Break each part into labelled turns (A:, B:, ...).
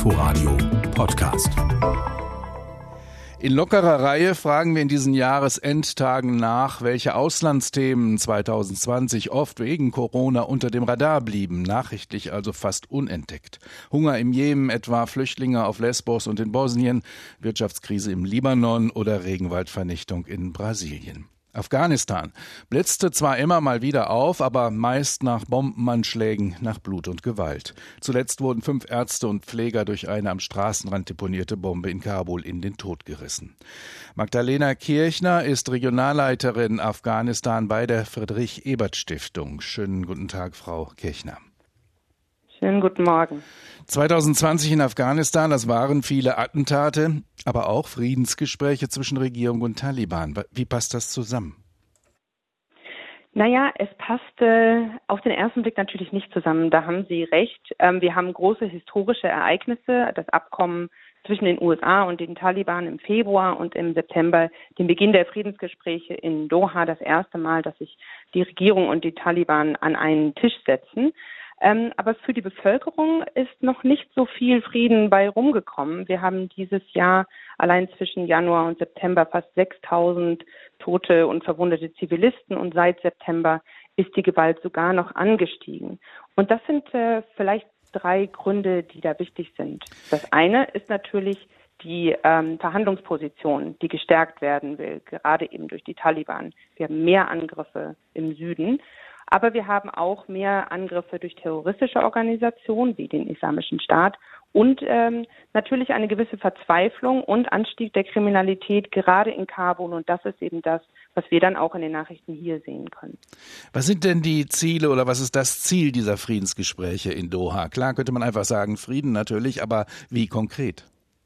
A: Inforadio Podcast.
B: In lockerer Reihe fragen wir in diesen Jahresendtagen nach, welche Auslandsthemen 2020 oft wegen Corona unter dem Radar blieben, nachrichtlich also fast unentdeckt. Hunger im Jemen etwa, Flüchtlinge auf Lesbos und in Bosnien, Wirtschaftskrise im Libanon oder Regenwaldvernichtung in Brasilien. Afghanistan blitzte zwar immer mal wieder auf, aber meist nach Bombenanschlägen, nach Blut und Gewalt. Zuletzt wurden 5 Ärzte und Pfleger durch eine am Straßenrand deponierte Bombe in Kabul in den Tod gerissen. Magdalena Kirchner ist Regionalleiterin Afghanistan bei der Friedrich-Ebert-Stiftung. Schönen guten Tag, Frau Kirchner.
C: Schönen guten Morgen.
B: 2020 in Afghanistan, das waren viele Attentate, aber auch Friedensgespräche zwischen Regierung und Taliban. Wie passt das zusammen?
C: Naja, es passte auf den ersten Blick natürlich nicht zusammen. Da haben Sie recht. Wir haben große historische Ereignisse, das Abkommen zwischen den USA und den Taliban im Februar und im September den Beginn der Friedensgespräche in Doha, das erste Mal, dass sich die Regierung und die Taliban an einen Tisch setzen. Aber für die Bevölkerung ist noch nicht so viel Frieden bei rumgekommen. Wir haben dieses Jahr allein zwischen Januar und September fast 6.000 tote und verwundete Zivilisten und seit September ist die Gewalt sogar noch angestiegen. Und das sind vielleicht 3 Gründe, die da wichtig sind. Das eine ist natürlich die Verhandlungsposition, die gestärkt werden will, gerade eben durch die Taliban. Wir haben mehr Angriffe im Süden. Aber wir haben auch mehr Angriffe durch terroristische Organisationen wie den Islamischen Staat und natürlich eine gewisse Verzweiflung und Anstieg der Kriminalität gerade in Kabul. Und das ist eben das, was wir dann auch in den Nachrichten hier sehen können.
B: Was sind denn die Ziele oder was ist das Ziel dieser Friedensgespräche in Doha? Klar könnte man einfach sagen Frieden natürlich, aber wie konkret?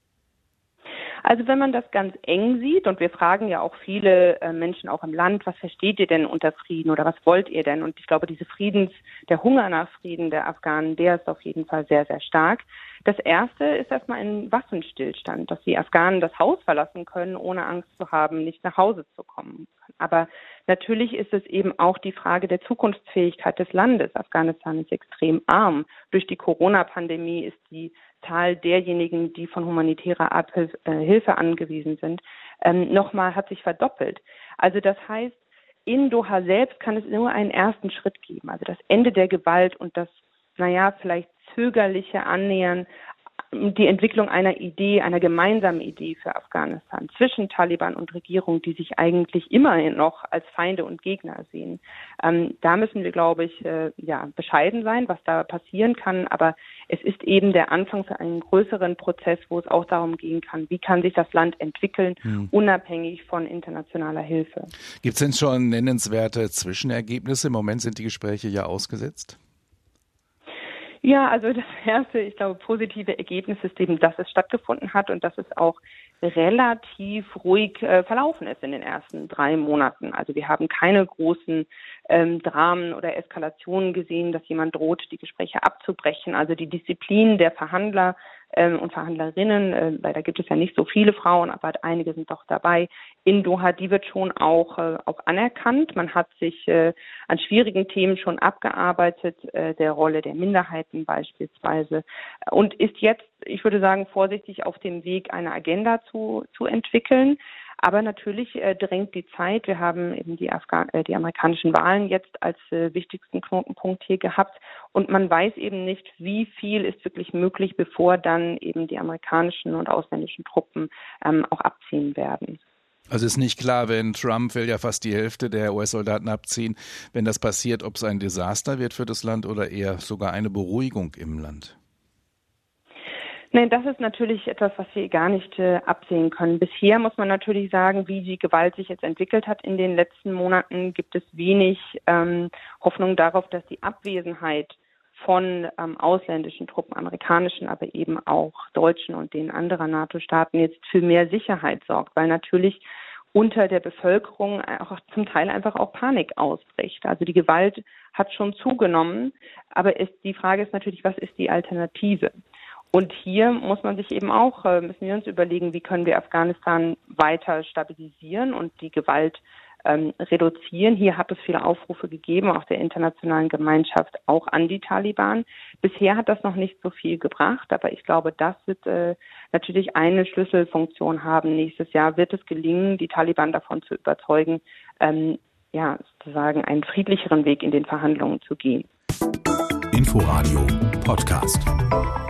C: Also wenn man das ganz eng sieht, und wir fragen ja auch viele Menschen auch im Land, was versteht ihr denn unter Frieden oder was wollt ihr denn? Und ich glaube, der Hunger nach Frieden der Afghanen, der ist auf jeden Fall sehr, sehr stark. Das erste ist erstmal ein Waffenstillstand, dass die Afghanen das Haus verlassen können, ohne Angst zu haben, nicht nach Hause zu kommen. Aber natürlich ist es eben auch die Frage der Zukunftsfähigkeit des Landes. Afghanistan ist extrem arm. Durch die Corona-Pandemie ist die Zahl derjenigen, die von humanitärer Hilfe angewiesen sind, hat sich verdoppelt. Also das heißt, in Doha selbst kann es nur einen ersten Schritt geben. Also das Ende der Gewalt und das, vielleicht zögerliche Annähern, die Entwicklung einer gemeinsamen Idee für Afghanistan zwischen Taliban und Regierung, die sich eigentlich immer noch als Feinde und Gegner sehen. Da müssen wir, glaube ich, bescheiden sein, was da passieren kann. Aber es ist eben der Anfang für einen größeren Prozess, wo es auch darum gehen kann, wie kann sich das Land entwickeln, unabhängig von internationaler Hilfe.
B: Gibt es denn schon nennenswerte Zwischenergebnisse? Im Moment sind die Gespräche ja ausgesetzt.
C: Ja, also das erste, ich glaube, positive Ergebnis ist eben, dass es stattgefunden hat und dass es auch relativ ruhig verlaufen ist in den ersten 3 Monaten. Also wir haben keine großen Dramen oder Eskalationen gesehen, dass jemand droht, die Gespräche abzubrechen. Also die Disziplin der Verhandler und Verhandlerinnen, weil da gibt es ja nicht so viele Frauen, aber einige sind doch dabei, in Doha, die wird schon auch anerkannt. Man hat sich an schwierigen Themen schon abgearbeitet, der Rolle der Minderheiten beispielsweise, und ist jetzt, ich würde sagen, vorsichtig auf dem Weg, eine Agenda zu entwickeln. Aber natürlich drängt die Zeit. Wir haben eben die amerikanischen Wahlen jetzt als wichtigsten Knotenpunkt hier gehabt. Und man weiß eben nicht, wie viel ist wirklich möglich, bevor dann eben die amerikanischen und ausländischen Truppen auch abziehen werden.
B: Also ist nicht klar, wenn Trump will ja fast die Hälfte der US-Soldaten abziehen, wenn das passiert, ob es ein Desaster wird für das Land oder eher sogar eine Beruhigung im Land.
C: Nein, das ist natürlich etwas, was wir gar nicht absehen können. Bisher muss man natürlich sagen, wie die Gewalt sich jetzt entwickelt hat in den letzten Monaten, gibt es wenig Hoffnung darauf, dass die Abwesenheit von ausländischen Truppen, amerikanischen, aber eben auch deutschen und den anderen NATO-Staaten jetzt für mehr Sicherheit sorgt, weil natürlich unter der Bevölkerung auch zum Teil einfach auch Panik ausbricht. Also die Gewalt hat schon zugenommen, aber die Frage ist natürlich, was ist die Alternative? Und hier müssen wir uns überlegen, wie können wir Afghanistan weiter stabilisieren und die Gewalt reduzieren. Hier hat es viele Aufrufe gegeben, aus der internationalen Gemeinschaft, auch an die Taliban. Bisher hat das noch nicht so viel gebracht, aber ich glaube, das wird natürlich eine Schlüsselfunktion haben. Nächstes Jahr wird es gelingen, die Taliban davon zu überzeugen, sozusagen einen friedlicheren Weg in den Verhandlungen zu gehen.
A: Inforadio Podcast.